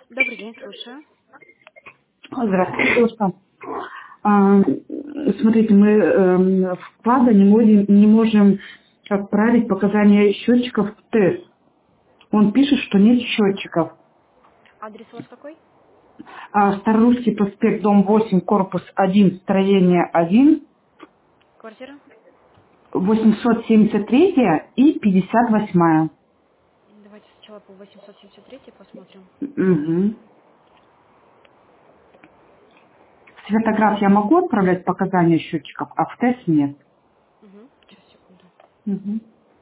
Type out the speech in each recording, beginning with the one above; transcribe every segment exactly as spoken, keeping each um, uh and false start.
Добрый день, слушаю. Здравствуйте, девушка. А, Смотрите, мы эм, вклада не можем, не можем отправить показания счетчиков в тест. Он пишет, что нет счетчиков. Адрес у вас какой? А, Старорусский проспект, дом восемь, корпус один, строение один, Квартира? восемьсот семьдесят три и пятьдесят восемь. Давайте сначала по восемьсот семьдесят три посмотрим. Угу. В Светограф я могу отправлять показания счетчиков, а в тест нет. Угу. Сейчас, секунду. Угу.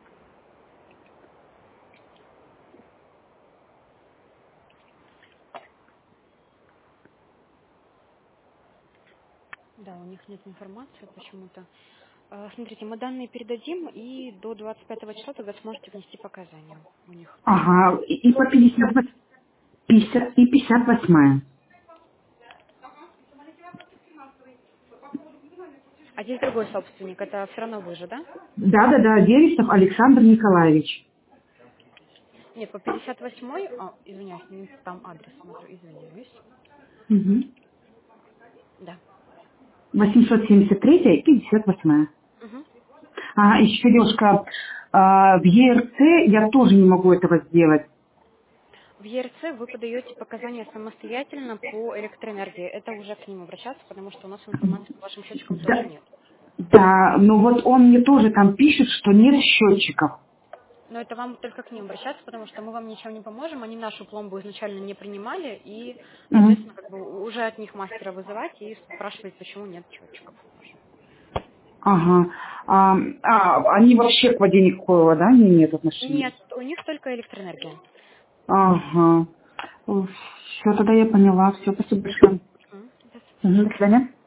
Да, у них нет информации почему-то. А, Смотрите, мы данные передадим, и до двадцать пятого числа тогда сможете внести показания у них. Ага, и и по пятьдесят, восемь, пятьдесят и пятьдесят восемь. А здесь другой собственник, это все равно вы же, да? Да-да-да, Вересов Александр Николаевич. Нет, по пятьдесят восьмой, а, извиняюсь, не там адрес смотрю, извиняюсь. Угу. Да. восемьсот семьдесят три и пятьдесят восемь. Угу. А, еще, девушка, а, в Е Р Ц я тоже не могу этого сделать. В Е Р Ц вы подаете показания самостоятельно по электроэнергии. Это уже к ним обращаться, потому что у нас информации по вашим счетчикам тоже Да, нет. да, но вот он мне тоже там пишет, что нет счетчиков. Но это вам только к ним обращаться, потому что мы вам ничем не поможем. Они нашу пломбу изначально не принимали, и, Мгм. соответственно, как бы уже от них мастера вызывать и спрашивать, почему нет счетчиков. Ага. А, а, они вообще к воде никакого, да, не имеют отношения? Нет, у них только электроэнергия. Ага. Все, тогда я поняла. Все, спасибо большое. М, до Мгм, свидания. до свидания.